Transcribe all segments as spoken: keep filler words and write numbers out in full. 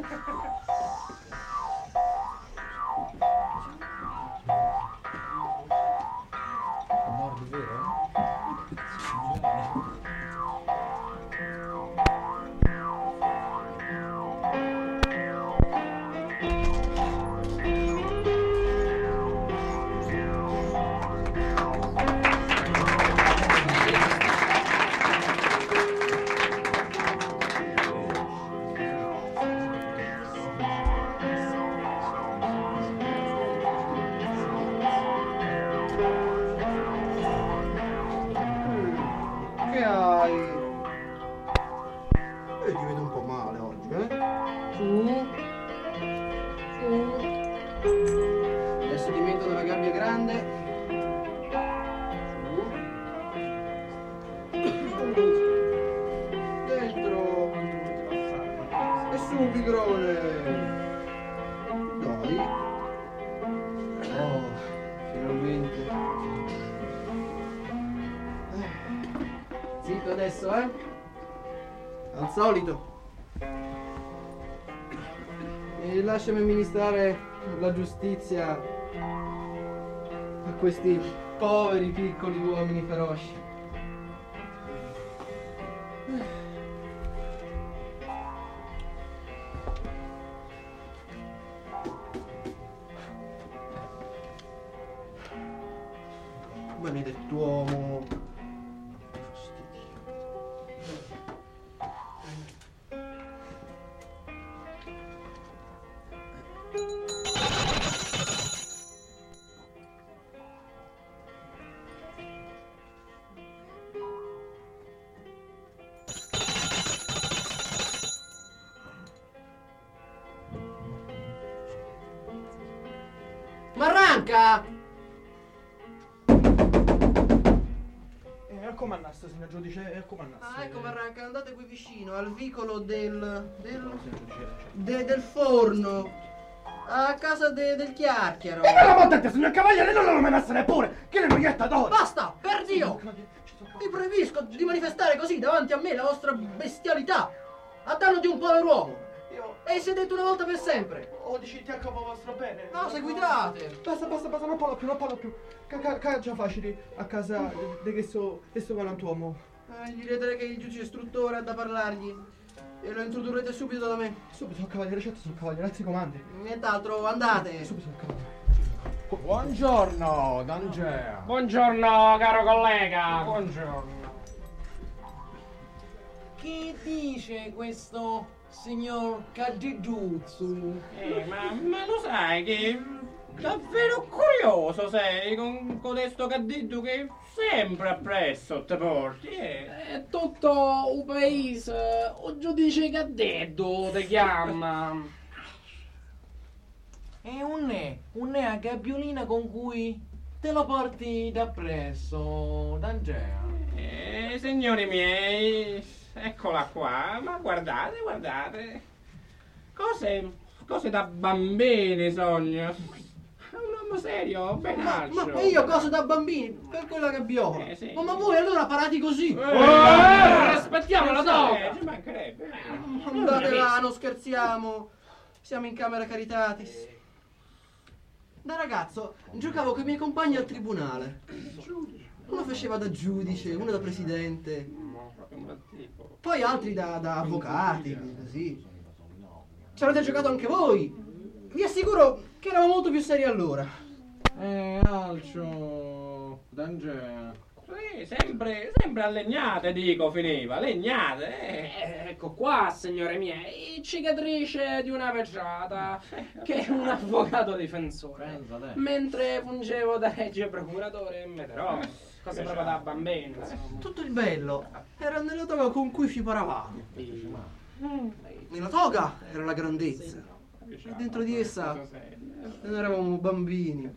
Nord, vero? Che hai? Eh, ti vedo un po' male oggi, eh? Su. Su. Adesso ti metto nella gabbia grande. Su. Dentro. E su, pigrone. Dai. Oh, finalmente. Zitto adesso, eh? Al solito. E lasciami amministrare la giustizia a questi poveri piccoli uomini feroci. Maledettuomo. Marranca! Eh, a comandasse, signor giudice, eh, a comandasse. Ah, ecco Marranca, andate qui vicino, al vicolo del... del... de- del forno. A casa de- del chiacchiero. E me la montante, signor Cavaliere, non lo menasse neppure! Che le noietta d'oro! Basta, per Dio! Vi proibisco di manifestare così davanti a me la vostra bestialità a danno di un povero uomo. Io... E si è detto una volta per sempre. Oh, dicite a capo vostro bene. No, seguitate. Basta, basta, basta, non parlo più, non parlo più. Caga già facili a casa di questo, questo galantuomo. Eh, gli direte che il giudice istruttore ha da parlargli. E lo introdurrete subito da me. Subito, cavaliere, certo, sono cavaliere, anzi comandi. Nient'altro, andate. Subito, cavaliere. Buongiorno, D'Angea. Buongiorno, caro collega. Buongiorno. Che dice questo signor Cadiduzzu? Eh, ma, ma lo sai che davvero curioso sei con codesto cadetto che sempre appresso te porti, eh? È tutto un paese, un giudice cadetto ti chiama. E un è, un è a gabbiolina con cui te lo porti da presso, D'Angea. Eh, signori miei, eccola qua, ma guardate, guardate. Cose, cose da bambini, sogno. Un uomo serio, ben Ma, alto. ma io cosa da bambini? Per quella gabbiola. Eh, sì. Ma, ma voi allora parati così? Eh, Eh, rispettiamo la donna. Eh, ci mancherebbe. Andate là, non scherziamo. Siamo in camera caritatis. Da ragazzo giocavo con i miei compagni al tribunale. Uno faceva da giudice, uno da presidente. Poi altri da, da avvocati, così. Ci avete giocato anche voi. Vi assicuro che eravamo molto più seri allora. Eh, Alcio, D'Angea. Sì, sempre, sempre a legnate, dico, finiva. Legnate, eh. Eh, ecco qua, signore miei, cicatrice di una vecchiata che è un avvocato difensore. Mentre fungevo da regge procuratore me però cose proprio da bambino, insomma. Tutto il bello era nella toga con cui ci paravamo. Nella toga era la grandezza. E dentro di essa noi eravamo bambini.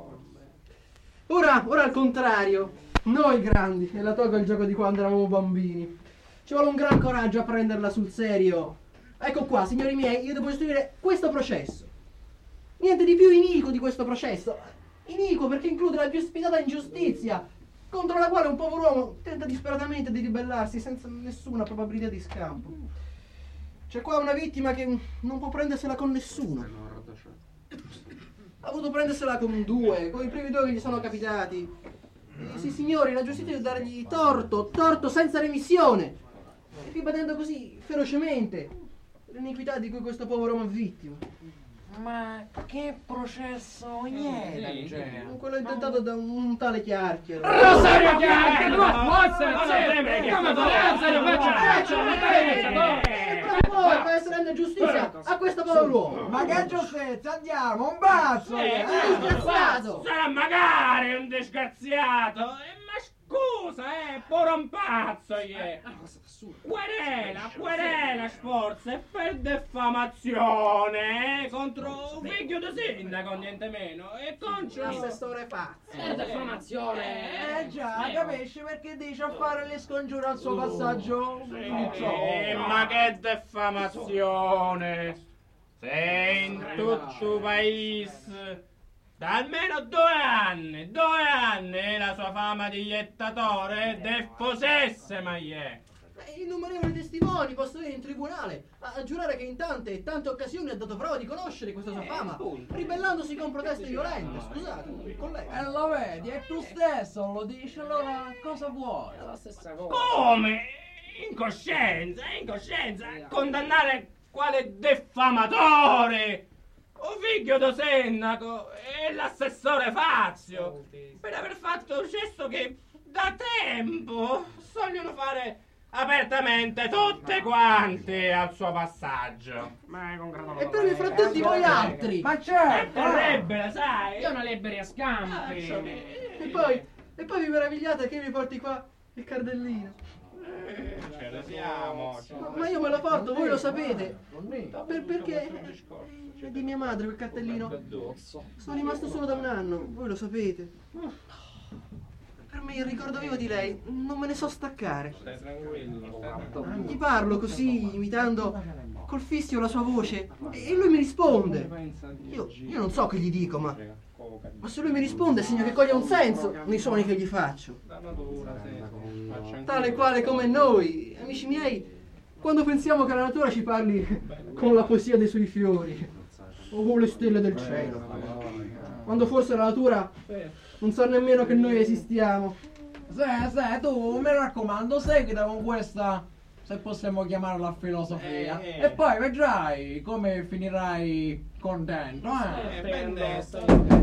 Ora, ora al contrario. Noi grandi, e la toga il gioco di quando eravamo bambini. Ci vuole un gran coraggio a prenderla sul serio. Ecco qua, signori miei, io devo istruire questo processo. Niente di più iniquo di questo processo. Iniquo perché include la più spietata ingiustizia, contro la quale un povero uomo tenta disperatamente di ribellarsi senza nessuna probabilità di scampo. C'è qua una vittima che non può prendersela con nessuno. Ha voluto prendersela con due, con i primi due che gli sono capitati. E, sì, signori, la giustizia deve dargli torto, torto senza remissione. E ribadendo così ferocemente l'iniquità di cui questo povero uomo è vittima. Ma che processo è? Quello intentato da un tale Chiarchiaro. Rosario Chiarchiaro! Ma poi per essere rende giustizia a questo povero uomo. Ma che giustizia, andiamo, un bacio! Eh, disgraziato! sarà magari un disgraziato, eh, ma scusa, eh, pure un pazzo, eh. Querela, querela, sforza, per diffamazione, eh, contro un figlio di sindaco, niente meno, e contro... L'assessore pazzo. Per diffamazione. Eh già, capisci perché dice a fare le scongiure al suo passaggio? Eh, ma che diffamazione! Sei in tutto il paese da almeno due anni, due anni la sua fama di jettatore diffusesse, ma è. Innumerevoli testimoni posso dire in tribunale a, a giurare che in tante e tante occasioni ha dato prova di conoscere questa sua fama, ribellandosi con proteste violente. Scusate, collega. E lo vedi, è tu stesso, lo dici, allora cosa vuoi? È la stessa cosa. Come? In coscienza, in coscienza, condannare quale diffamatore, un figlio do sindaco e l'assessore Fazio per aver fatto un gesto che da tempo sogliono fare apertamente tutte quante al suo passaggio. Ma con grado E per fra tutti voi altri. Ma È certo! terribile, sai? Io una liberi a scampi. E poi, e poi vi meravigliate che io mi porti qua il cardellino. Ce lo siamo. Ma, ma io me lo porto, voi lo sapete. Per, perché è di mia madre quel cartellino. Sono rimasto solo da un anno, voi lo sapete. Per me il ricordo vivo di lei non me ne so staccare. Stai tranquillo, stai tranquillo. Gli parlo così, imitando col fischio la sua voce, e lui mi risponde. Io, io non so che gli dico, ma, ma se lui mi risponde segno che coglie un senso nei suoni che gli faccio. Tale e quale come noi, amici miei, quando pensiamo che la natura ci parli con la poesia dei suoi fiori o con le stelle del cielo, quando forse la natura non sa nemmeno che noi esistiamo. Sì, sì, tu mi raccomando, seguita con questa, se possiamo chiamarla filosofia, Eh, eh. e poi vedrai come finirai contento, eh? Eh, ben detto.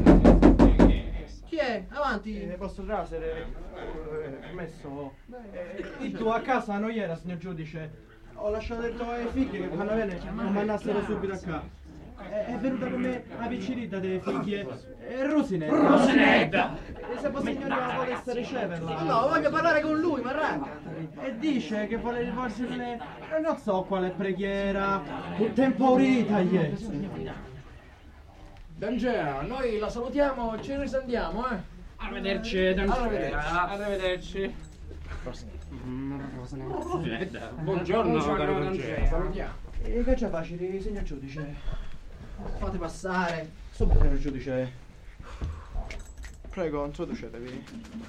Chi è? Avanti. Eh, posso trasere? Eh, permesso? Eh, tu a casa non era, signor giudice? Ho lasciato detto ai figli che quando viene non mandassero subito a casa. È, è venuta con me la piccinita dei figli e Rosinetta. Rosinetta! E se fosse signora volesse riceverla. No, voglio parlare con lui, Marranca. E dice che vuole rivolgersene, eh, non so quale preghiera, tutta impaurita ieri. D'Angela, noi la salutiamo e ci risendiamo, eh? Arrivederci, D'Angela. Arrivederci. Buongiorno, caro D'Angela. Salutiamo. E che c'è facile, signor giudice? Fate passare. Subito, signor giudice. Prego, introducetevi.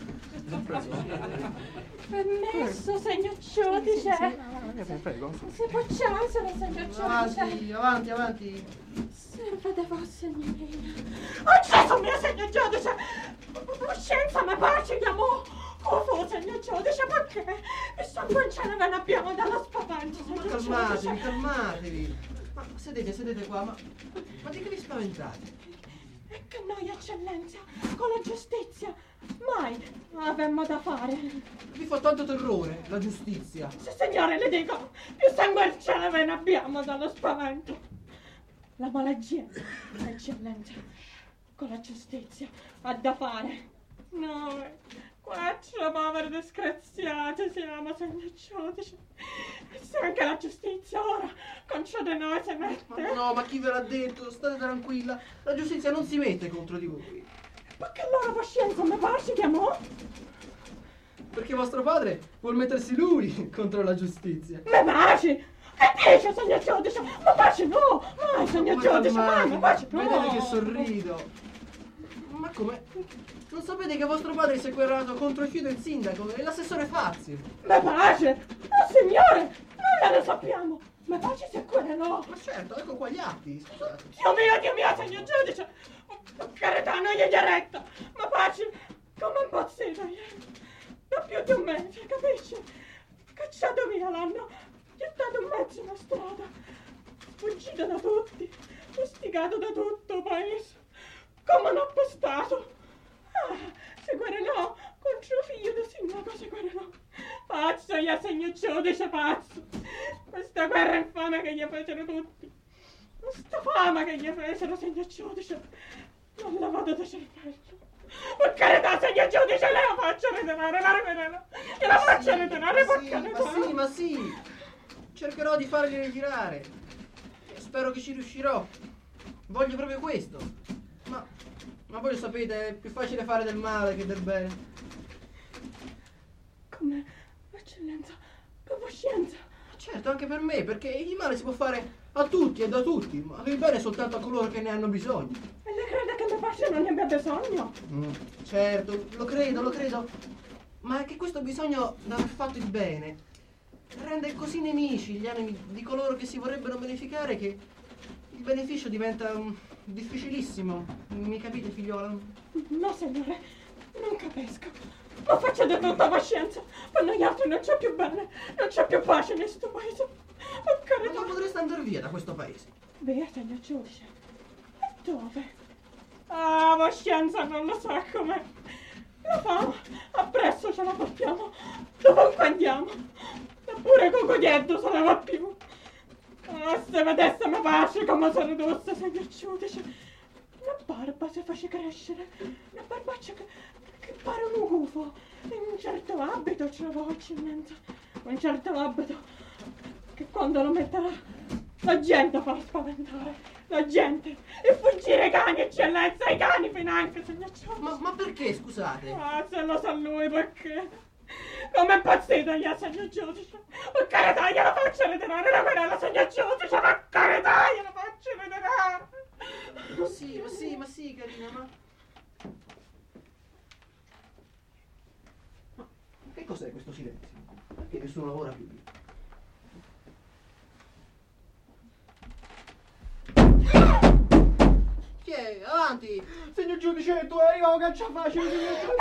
Permesso, signor giudice. Prego. Si può cessare, signor giudice. Avanti, avanti, avanti. Serve voi, signorina. Oh Gesù mio, signor giudice! Scienza, ma pace, chiamò! Oh, fu, signor giudice, perché? Mi sangue in cielo ve ne abbiamo dallo spavento, signor Calmatevi, giudice. calmatevi. Ma sedete, sedete qua, ma, ma di che vi spaventate? E che noi, eccellenza, con la giustizia, mai avemmo da fare. Vi fa tanto terrore la giustizia. Sì, signore, le dico, più sangue in cielo ve ne abbiamo dallo spavento. La malattia, eccellenza, con la giustizia ha da fare. Noi, quattro poveri disgraziati siamo, signor giudice. E se anche la giustizia ora concede noi si mette. Ma no, ma chi ve l'ha detto? State tranquilla. La giustizia non si mette contro di voi. Ma che loro coscienza mi pace chiamò? Perché vostro padre vuol mettersi lui contro la giustizia. Mi pace! E dice, signor giudice, ma pace no! Mai, signor Ma giudice, mai, calmatevi, ma pace no! vedete che sorrido. Ma come? Non sapete che vostro padre si è guerrato contro il figlio del sindaco e l'assessore Fazio? Mi pace! Oh signore, non ne sappiamo! Ma pace se querelò. Ma certo, ecco qua gli atti, scusate. Dio mio, Dio mio, signor giudice. Per carità, non gli è retta. Ma pace, come impazzito ieri. Da più di un mese, capisci? Cacciato via, l'hanno gettato in mezzo alla strada. Fuggito da tutti. Fustigato da tutto il paese. Come un appostato. Ah, se querelò contro figlio del sindaco, se querelò. Pazzo, io segno giudice, pazzo. Questa guerra infame che gli fecero tutti. Questa fama che gli fecero, segno giudice. Non la vado da cervello. Per carità, segno giudice, lei la faccia ritornare, la ritornare. E la faccia ritornare, per carità. Ma sì, ma sì. Cercherò di farli ritirare. Spero che ci riuscirò. Voglio proprio questo. Ma, ma voi lo sapete, è più facile fare del male che del bene. Come, eccellenza, con coscienza. Certo, anche per me, perché il male si può fare a tutti e da tutti, ma il bene soltanto a coloro che ne hanno bisogno. E lei crede che mio padre non ne abbia bisogno? Mm, certo, lo credo, lo credo. Ma è che questo bisogno d'aver fatto il bene rende così nemici gli animi di coloro che si vorrebbero beneficare che il beneficio diventa um, difficilissimo. Mi capite, figliola? No, signore, non capisco. Ma faccia di tutta pazienza. Per noi altri non c'è più bene, non c'è più pace in questo paese. Per carità. Ma non potreste andare via da questo paese? Via, signor giudice. E dove? Ah, coscienza non lo sa com'è. La fama, appresso ce la portiamo. Dovunque andiamo. Eppure Cocodietto se ne va più. Ah, se vedessimo pace come sono ridosse, signor giudice. La barba si face crescere. La barbaccia che, che pare un gufo. E un certo abito ce l'avevo eccellenza. Un certo abito che quando lo metterà la gente fa spaventare. La gente. E fuggire i cani, eccellenza, i cani finanche, signor giudice. Ma, ma perché, scusate? Ah, se lo sa lui, perché? Come è impazzito io, signor giudice? Per carità, gliela faccio ritirare la querela, signor giudice, per carità, gliela faccio ritirare. Ma sì, ma sì, ma sì, carina, ma... Ma che cos'è questo silenzio? Perché nessuno lavora più? Chi è? Avanti! Signor giudice, tu arriva un cacciafacile, signor giudice.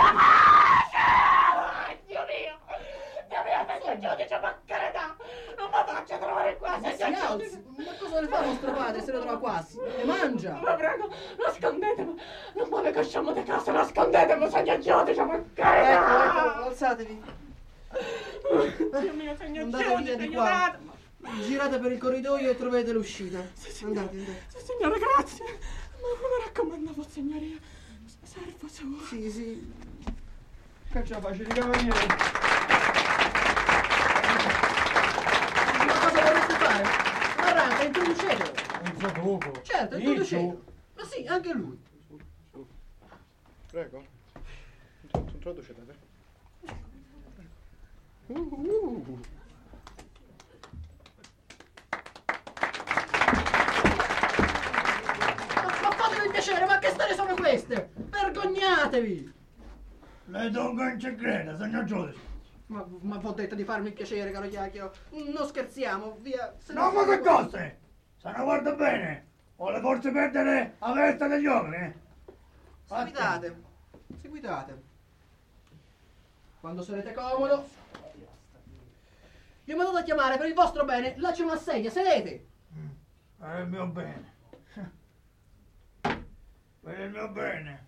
Dio mio! Dio mio, signor giudice, per carità! Non mi faccia trovare qua, Ma si signor alzi! giudice! Ma cosa ne fa vostro padre se lo trova qua? Si le mangia! Ma prego, nascondetemi! Non me ne cacciamo di casa, nascondetemi, signor giudice, per carità! Ecco, ecco, alzatevi! Dio mio, signor Andate giudice, via di qua. aiutatemi! Girate per il corridoio e trovate l'uscita. Sì, signore. Andate, andate. Sì, signore, grazie. Ma mi raccomando, signoria. Servo suo. Sì, sì. Cacciafacile, cavaliere. Ma cosa vorreste fare? Arranca, introducetelo. Un suo dopo. Certo, introducetelo. Ma sì, anche lui. Prego. Introducete. Uh, uh. Ma fatemi il piacere, ma che storie sono queste? Vergognatevi! Lei dunque non ci crede, signor giudice. Ma, ma vi ho detto di farmi il piacere, caro chiacchiero. Non scherziamo, via. Se No, ma che cose? Se ne guarda bene, vuole forse perdere la vista degli uomini? Seguitate, seguitate. Quando sarete comodo. Vi ho mandato a chiamare per il vostro bene. Là c'è una sedia, sedete. Per il mio bene. Per il mio bene.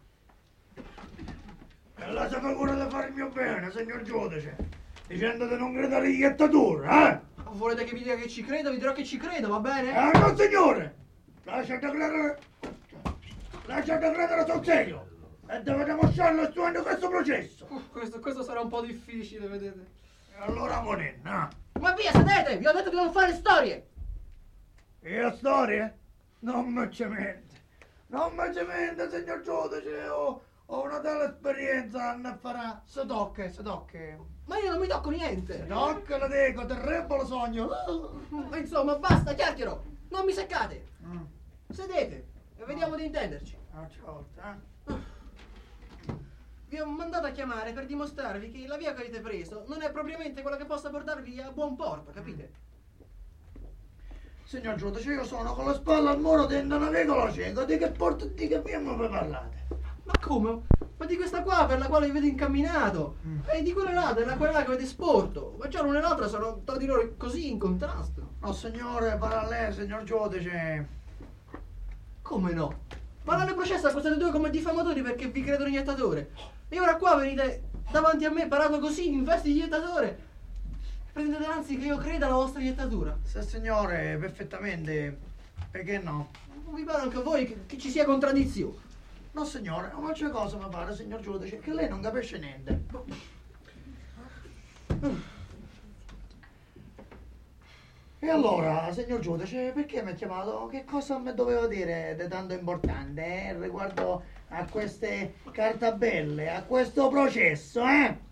E la sapeva cura di fare il mio bene, signor giudice. Dicendo di non credere agli iettatori, eh? Volete che vi dica che ci credo? Vi dirò che ci credo, va bene? Eh no, signore! Lasciate credere... Lasciate credere sul serio! E dovete mostrarlo studiando questo processo! Uh, questo, questo sarà un po' difficile, vedete. E allora monenna! Ma via, sedete! Vi ho detto di non fare storie! Io storie? Non mi ci mente! Non mi ci mente, signor giudice! Ho, ho una tale esperienza, ne farà! Se tocca, se tocca! Ma io non mi tocco niente! Tocca, lo dico, terribile sogno! Ma insomma, basta, chiacchiero! Non mi seccate! Mm. Sedete e vediamo di intenderci. Ah, ciota, eh? Vi ho mandato a chiamare per dimostrarvi che la via che avete preso non è propriamente quella che possa portarvi a buon porto, capite? Signor giudice, io sono con le spalle al muro dentro una vicolo cieco, di che porta di che via mi parlate? Ma come? Ma di questa qua per la quale vi vedo incamminato Mm. e di quella là, della quella là che avete sporto. Ma già l'una e l'altra sono tra di loro così in contrasto. No signore, parla a lei, signor giudice. Come no? Ma l'hanno processa queste due come diffamatori perché vi credono iniettatore. E ora qua venite davanti a me parato così in vesti di iettatore. Pretendete anzi che io creda alla vostra iettatura. Se signore, perfettamente, perché no? Non vi pare anche a voi che, che ci sia contraddizione? No signore, un'altra cosa mi pare, signor giudice, che lei non capisce niente. E allora, signor giudice, perché mi ha chiamato? Che cosa mi doveva dire di tanto importante eh, riguardo a queste cartabelle, a questo processo, eh?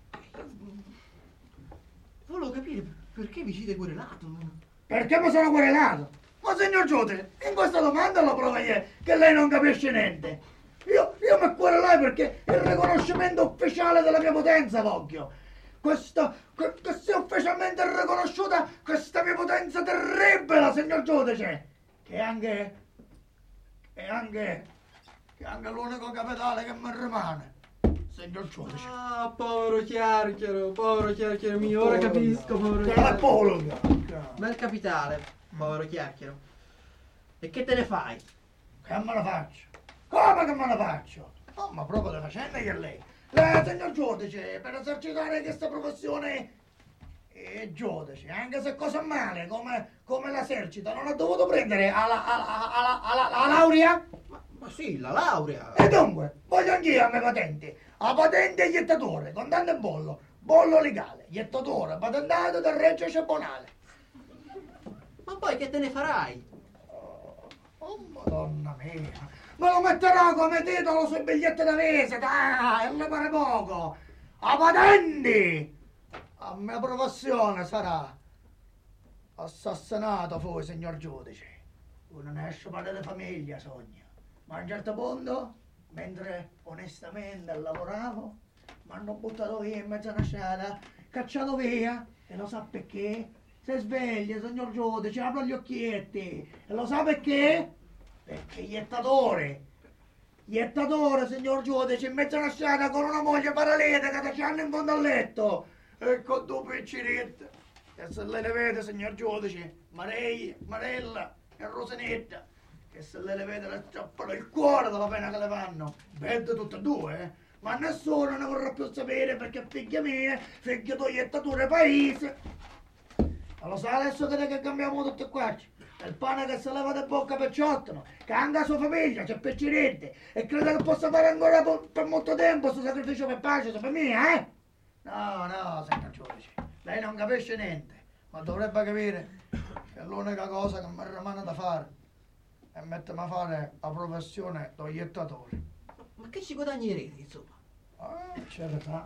Volevo capire perché vi siete querelato. Perché mi sono querelato? Ma signor giudice, in questa domanda la prova è che lei non capisce niente. Io, io mi querelai perché il riconoscimento ufficiale della mia potenza voglio. Questa, che, che sia ufficialmente riconosciuta questa mia potenza terribile, signor giudice. Che anche, che anche, che anche l'unico capitale che mi rimane, signor giudice. Ah, povero chiacchiero, povero chiacchiero mio, ora capisco, povero Che è chiacchiero. polga. Bel capitale, povero chiacchiero. E che te ne fai? Che me la faccio? Come che me la faccio? No, ma proprio le faccende che lei. Lei, signor giudice, per esercitare questa professione è giudice, anche se cosa male, come, come l'esercita, non ha dovuto prendere alla, alla, alla, alla, alla laurea? Ma, ma sì, la laurea. E dunque, voglio anch'io a me patenti. A patente iettatore, con tanto bollo, bollo legale, iettatore, patentato del Reggio Cebonale. Ma poi che te ne farai? Oh, madonna mia. Me lo metterò come titolo sui biglietti da visita, e ne pare poco. A patenti! A mia professione sarà assassinato voi, signor giudice. Uno ne esce padre di famiglia, sogno. Ma a un certo punto, mentre onestamente lavoravo, mi hanno buttato via in mezzo a una strada, cacciato via, e lo sa perché? Si sveglia, signor giudice, apre gli occhietti, e lo sa perché? Perché iettatore, iettatore, signor giudice, in mezzo a una strada con una moglie paralitica che ci hanno in fondo al letto e con due picciritte. E se lei le vede, signor giudice, Maria, Marella e Rosanetta, che se lei le vede le strappano il cuore dalla pena che le fanno. Vede tutte e due, eh? Ma nessuno ne vorrà più sapere perché figlia mia, figlia di iettatore paese. Ma lo sa adesso che, che cambiamo tutto qua? Il pane che si leva da bocca per ciottano, che anche la sua famiglia c'è piccirette e crede che possa fare ancora per, per molto tempo questo sacrificio per pace, per me, eh? No, no, signor giudice, lei non capisce niente, ma dovrebbe capire che l'unica cosa che mi rimane da fare è mettermi a fare la professione da iettatore. Ma che ci guadagnerete, insomma? Ah, certo.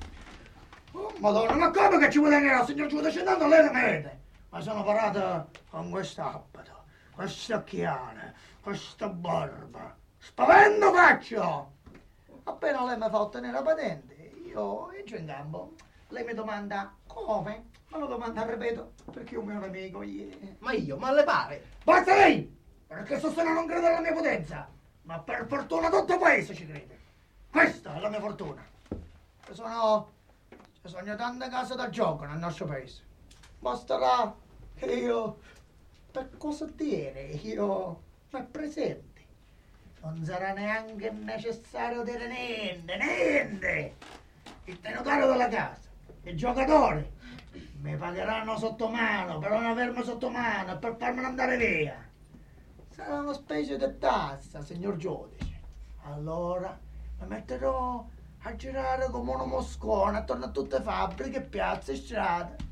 Oh, madonna, ma come che ci guadagnerà, signor giudice? Tanto lei che mi vede. Ma sono parato con quest'abito, queste occhiale, questa barba. Spavento faccio! Appena lei mi fa ottenere la patente, io entro in campo. Lei mi domanda come? Me lo domanda, ripeto, perché io mio amico ieri. Ma io, ma le pare? Basta lei! Perché sostenere non crede alla mia potenza. Ma per fortuna tutto il paese ci crede. Questa è la mia fortuna. Ci sono, ci sono tante case da gioco nel nostro paese. Basterà che io, per cosa dire, io mi presenti. Non sarà neanche necessario dire niente, niente. Il tenutario della casa, i giocatori, mi pagheranno sotto mano per non avermi sotto mano e per farmi andare via. Sarà una specie di tassa, signor giudice. Allora mi metterò a girare come uno moscone attorno a tutte le fabbriche, piazze e strade.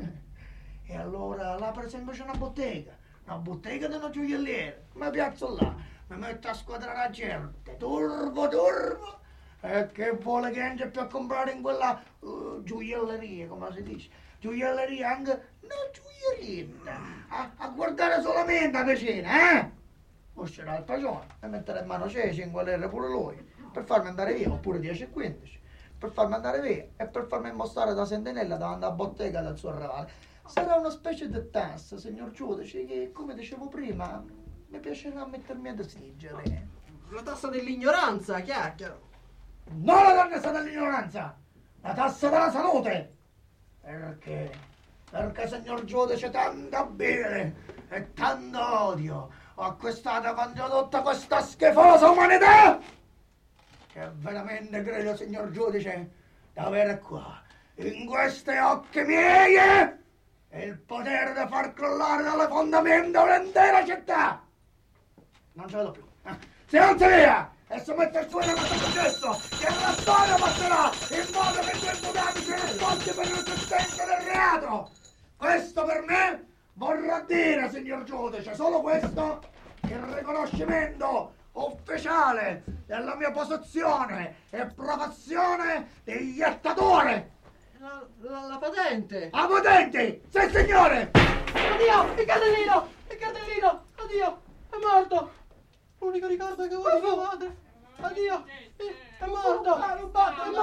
E allora là per esempio c'è una bottega, una bottega di una gioielliera. Mi piazzo là, mi metto a squadrare la gente, turbo, turbo. E che vuole che entri più a comprare in quella uh, gioielleria, come si dice? Gioielleria anche, no gioiellina, a, a guardare solamente la vicina, eh? Uscirà il pagione e mettere in mano cinque lire pure lui, per farmi andare via, oppure dieci e quindici, per farmi andare via e per farmi mostrare da sentinella davanti alla bottega del suo rivale. sarà una specie di tassa, signor giudice, che come dicevo prima mi piacerà mettermi a desigere. La tassa dell'ignoranza, chiacchiero. Non la tassa dell'ignoranza, la tassa della salute. Perché? Perché, signor giudice, tanta bile e tanto odio ho acquistato contro tutta questa schifosa umanità che veramente credo, signor giudice, di avere qua, in questi occhi miei, il potere di far crollare dalle fondamenta un'intera città. Non ce la do più. Eh? Si alza via e si mette il suono a questo processo, che la storia passerà in modo che gli imputati siano esposti per l'esistenza del reato. Questo per me vorrà dire, signor giudice, solo questo, il riconoscimento ufficiale della mia posizione e professione di iettatore. La, la, la patente. A patente! Sì, signore! Addio, il cartellino, il cartellino, addio, è morto. L'unico ricordo che ho di mia madre. Addio, è morto, è morto, è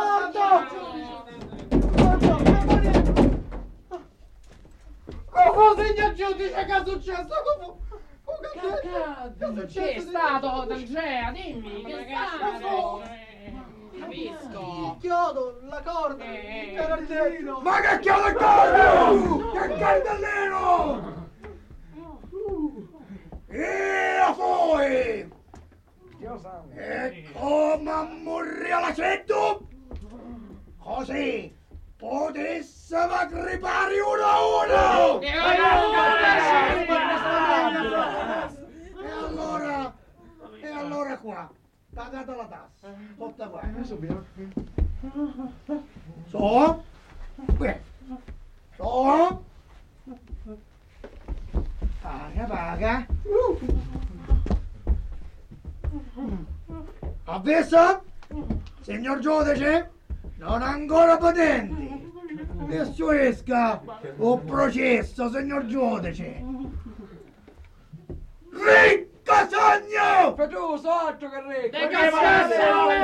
morto, è morto. Come signor giudice, che è successo? Come? Che è stato, D'Andrea? Dimmi, che è stato? Capisco. Il chiodo, la corda, il cartellino. Ma che chiodo il corno? Che cartellino? E poi! E come morri alla cento? Così potessimo aggripare uno a uno! E allora, e allora qua, pagate la tassa, porta qua. So, qui, so, paga, paga. Avviso, signor giudice, non ancora potenti. Adesso esca o processo, signor giudice. Ricco sogno! Per tu, sotto che ricco! Che cazzo è?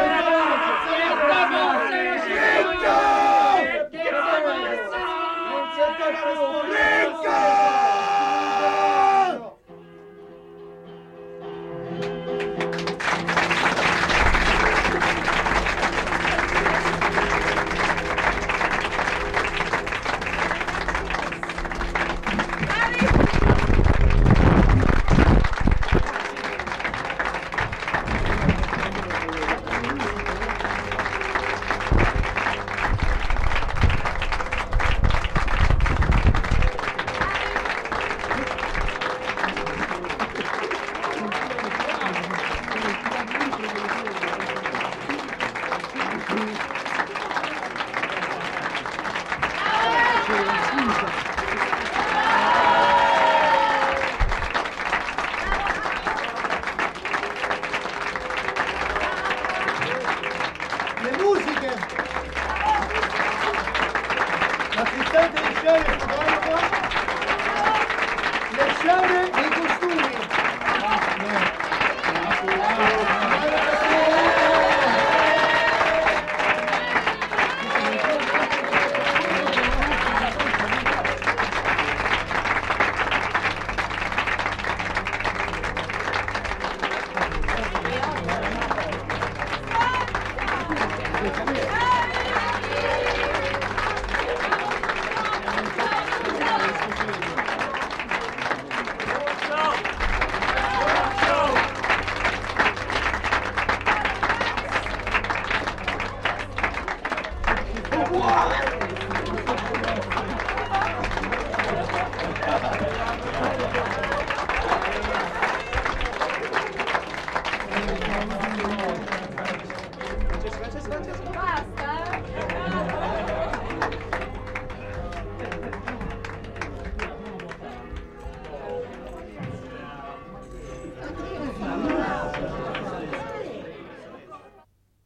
What?